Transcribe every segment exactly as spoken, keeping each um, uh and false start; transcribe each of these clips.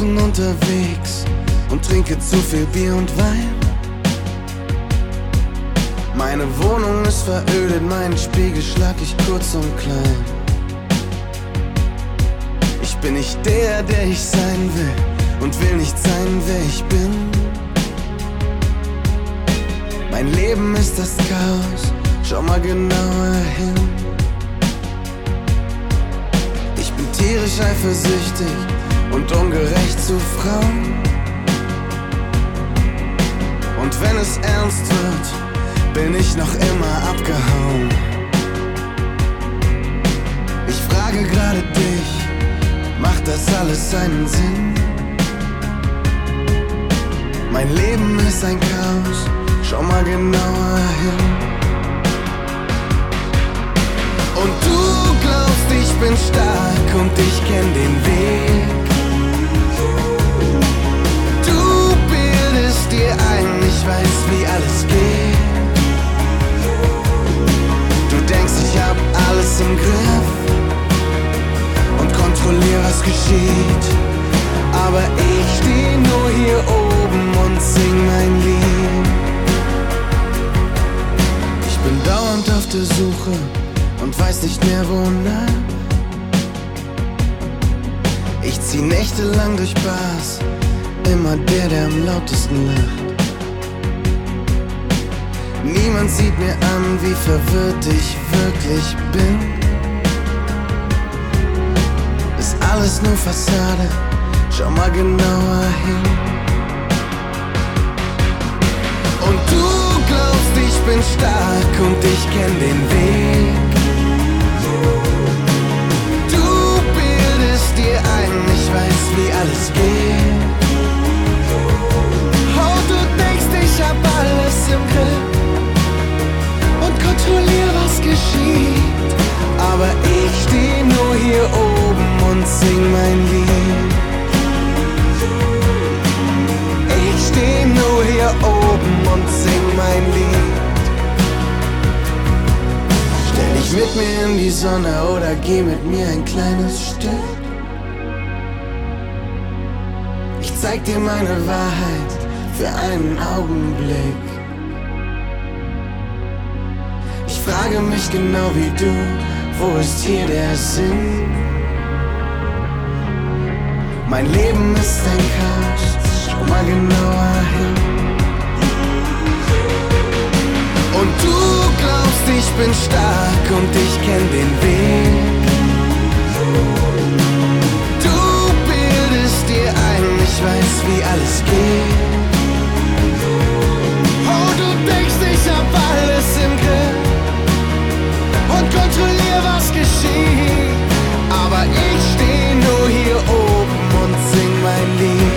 Wochen unterwegs und trinke zu viel Bier und Wein. Meine Wohnung ist verödet, meinen Spiegel schlag ich kurz und klein. Ich bin nicht der, der ich sein will und will nicht sein, wer ich bin. Mein Leben ist das Chaos, schau mal genauer hin. Ich bin tierisch eifersüchtig und ungerecht zu Frauen. Und wenn es ernst wird, bin ich noch immer abgehauen. Ich frage gerade dich, macht das alles seinen Sinn? Mein Leben ist ein Chaos, schau mal genauer hin. Und du glaubst, ich bin stark und ich kenn den Weg. Du bildest dir ein, ich weiß, wie alles geht. Du denkst, ich hab alles im Griff und kontrollier, was geschieht. Aber ich steh nur hier oben und sing mein Lied. Ich bin dauernd auf der Suche und weiß nicht mehr wonach. Ich zieh nächtelang durch Bars, immer der, der am lautesten lacht. Niemand sieht mir an, wie verwirrt ich wirklich bin. Ist alles nur Fassade, schau mal genauer hin. Und du glaubst, ich bin stark und ich kenn den Weg. Du bildest dir ein, ich weiß, wie alles geht. Oh, du denkst, ich hab alles im Griff und kontrollier, was geschieht. Aber ich steh nur hier oben und sing mein Lied. Ich steh nur hier oben und sing mein Lied. Stell dich mit mir in die Sonne oder geh mit mir ein kleines Stück. Ich zeig dir meine Wahrheit für einen Augenblick. Ich frage mich genau wie du, wo ist hier der Sinn? Mein Leben ist ein Chaos, schau mal genauer hin. Und du glaubst, ich bin stark und ich kenn den Weg. Du bildest dir ein, ich weiß, wie alles geht. Oh, du denkst, ich hab alles im Griff und kontrollier, was geschieht. Aber ich steh nur hier oben und sing mein Lied.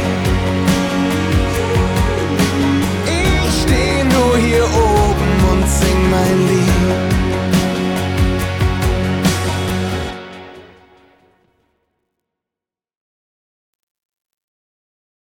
Ich steh nur hier oben und sing mein Lied.